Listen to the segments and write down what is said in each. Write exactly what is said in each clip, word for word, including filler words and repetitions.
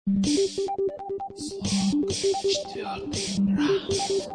Четвертый раунд.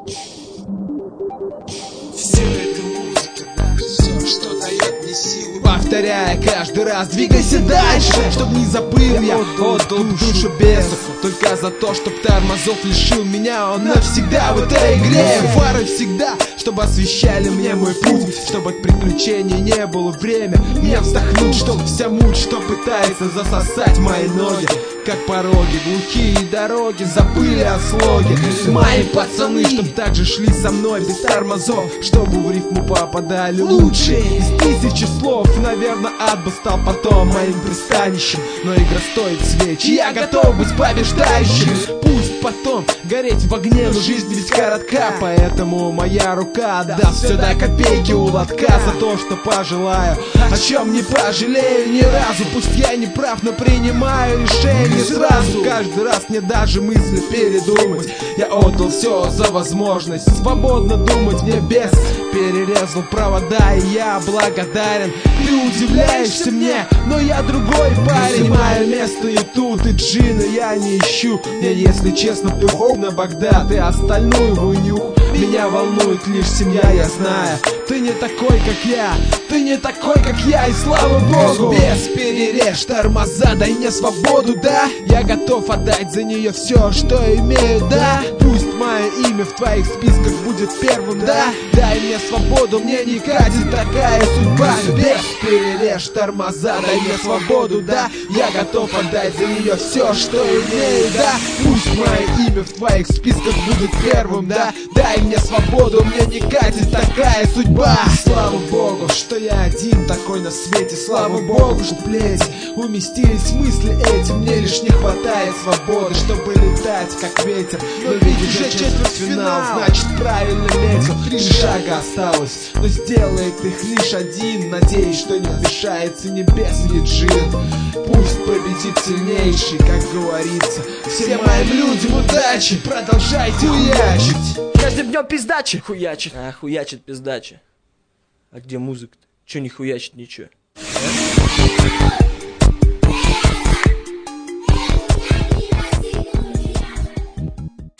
Все это музыка, даже все, что дает мне силы. Повторяя каждый раз, двигайся дальше, чтоб не забыл я отдал душу бесу. Только за то, чтоб тормозов лишил меня он навсегда в этой игре. Фары всегда, чтобы освещали мне мой путь, чтобы от приключений не было время мне вздохнуть, чтоб вся муть, что пытается засосать мои ноги, как пороги, глухие дороги забыли о слоге. Мои пацаны, чтоб так же шли со мной без тормозов, чтобы в рифму попадали лучшие из тысячи слов. Наверное, ад бы стал потом моим пристанищем, но игра стоит свеч, я готов быть побеждающим. Пусть потом гореть в огне, но жизнь ведь коротка, поэтому моя рука отдаст все до копейки у лотка за то, что пожелаю, о чем не пожалею ни разу. Пусть я не прав, но принимаю решение сразу. Каждый раз мне даже мысли передумать. Я отдал все за возможность свободно думать. Мне бес перерезал провода, и я благодарен. Ты удивляешься мне, но я другой парень. Мое место и тут, и джина я не ищу. Мне, если честно, плюхов на Багдад и остальную вынюх. Меня волнует лишь семья, я знаю. Ты не такой, как я, ты не такой, как я, и слава богу. Без перережь тормоза, дай мне свободу, да. Я готов отдать за нее все, что имею, да. Пусть мое имя в твоих списках будет первым, да. Дай мне свободу, мне не катит такая судьба. Без перережь тормоза, дай мне свободу, да. Я готов отдать за нее все, что имею, да. Пусть мое имя в твоих списках будет первым, да. Дай мне свободу, мне не катит такая судьба. Слава богу, что я один такой на свете. Слава богу, что плети уместились мысли эти. Мне лишь не хватает свободы, чтобы летать как ветер. Но видишь, уже четвертьфинал, значит правильно метил. Три шага осталось, но сделает их лишь один. Надеюсь, что не вмешается небес и джин. Пусть победит сильнейший, как говорится. Всем моим людям удачи, продолжайте хуячить. Каждым днем пиздачи хуячит. А, хуячит пиздачи. А где музыка-то? Чё не хуячит ничего?